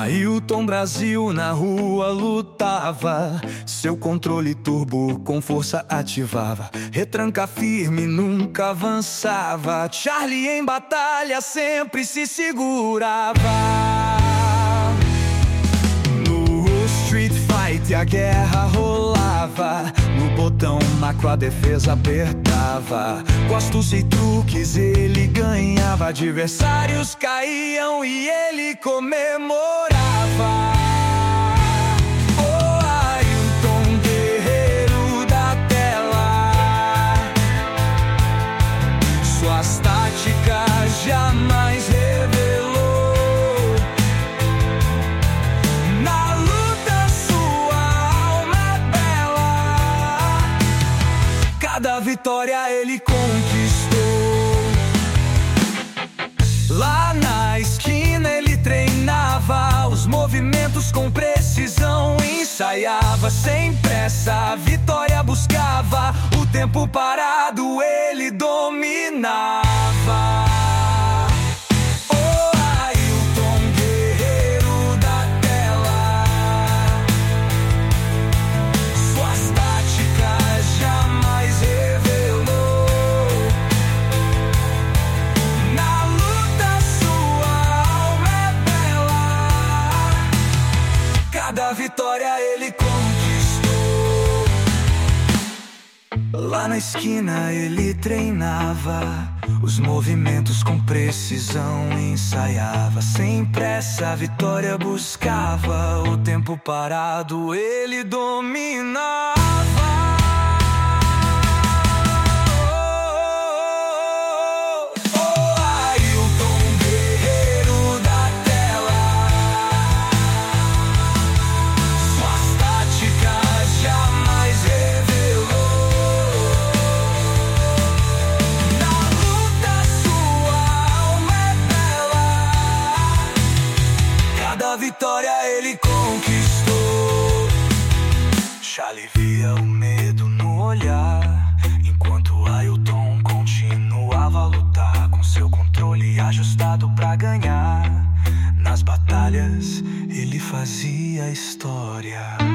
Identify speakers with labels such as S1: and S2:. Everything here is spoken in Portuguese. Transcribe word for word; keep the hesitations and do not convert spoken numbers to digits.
S1: Ailton Brasil na rua lutava, seu controle turbo com força ativava. Retranca firme, nunca avançava. Charlie em batalha sempre se segurava. No Street Fight a guerra rolava, no botão macro a defesa apertava. Com astúcia e truques ele ganhava, adversários caíam e ele comemorava. Oh, Ailton, guerreiro da tela, suas táticas jamais revelou. Na luta sua alma é bela, cada vitória ele conquistou. Lá na esquina ele treinava, os movimentos com precisão ensaiava. Sem pressa a vitória buscava, o tempo parado ele dominava. Oh, Ailton, guerreiro da tela, suas táticas jamais revelou. Na luta sua alma é bela, cada vitória ele conquistou. Lá na esquina ele treinava, os movimentos com precisão ensaiava. Sem pressa a vitória buscava, o tempo parado ele dominava. Vitória ele conquistou. Charlie via o medo no olhar, enquanto Ailton continuava a lutar, com seu controle ajustado pra ganhar. Nas batalhas ele fazia história.